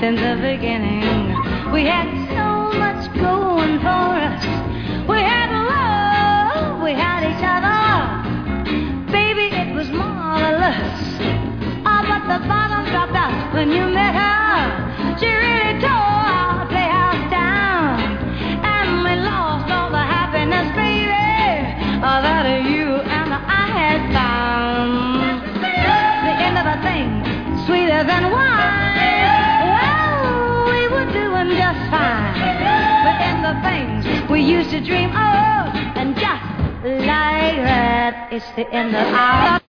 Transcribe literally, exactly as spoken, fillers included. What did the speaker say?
since the beginning. We had so much going for us. We had love, we had each other. Baby, it was marvelous. Oh, but the bottom dropped out when you met her. She really tore our playhouse down, and we lost all the happiness, baby, oh, that you and I had found. The end of a thing, sweeter than wine. Well, we were doing just fine. But in the things we used to dream of, and just like that, it's the end of our